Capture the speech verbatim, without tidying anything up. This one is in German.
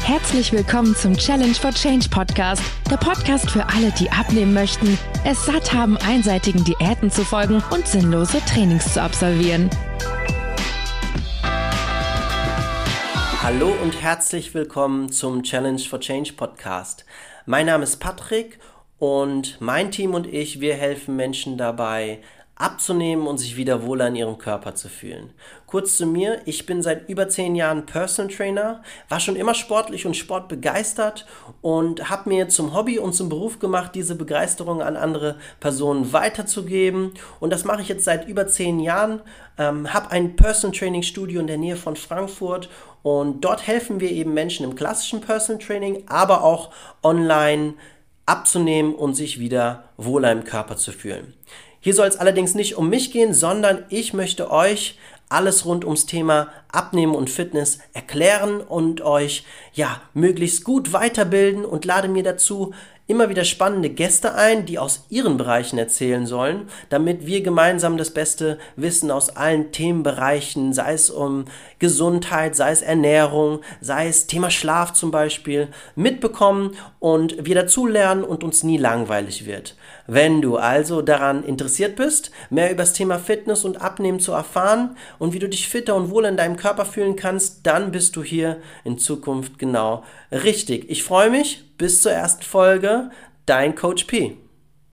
Herzlich willkommen zum Challenge for Change Podcast, der Podcast für alle, die abnehmen möchten, es satt haben, einseitigen Diäten zu folgen und sinnlose Trainings zu absolvieren. Hallo und herzlich willkommen zum Challenge for Change Podcast. Mein Name ist Patrick und mein Team und ich, wir helfen Menschen dabei, abzunehmen und sich wieder wohler in ihrem Körper zu fühlen. Kurz zu mir, ich bin seit über zehn Jahren Personal Trainer, war schon immer sportlich und sportbegeistert und habe mir zum Hobby und zum Beruf gemacht, diese Begeisterung an andere Personen weiterzugeben. Und das mache ich jetzt seit über zehn Jahren, ähm, habe ein Personal Training Studio in der Nähe von Frankfurt und dort helfen wir eben Menschen im klassischen Personal Training, aber auch online abzunehmen und sich wieder wohler im Körper zu fühlen. Hier soll es allerdings nicht um mich gehen, sondern ich möchte euch alles rund ums Thema Abnehmen und Fitness erklären und euch ja möglichst gut weiterbilden und lade mir dazu immer wieder spannende Gäste ein, die aus ihren Bereichen erzählen sollen, damit wir gemeinsam das beste Wissen aus allen Themenbereichen, sei es um Gesundheit, sei es Ernährung, sei es Thema Schlaf zum Beispiel, mitbekommen und wir dazulernen und uns nie langweilig wird. Wenn du also daran interessiert bist, mehr über das Thema Fitness und Abnehmen zu erfahren und wie du dich fitter und wohl in deinem Körper fühlen kannst, dann bist du hier in Zukunft genau richtig. Ich freue mich. Bis zur ersten Folge. Dein Coach P.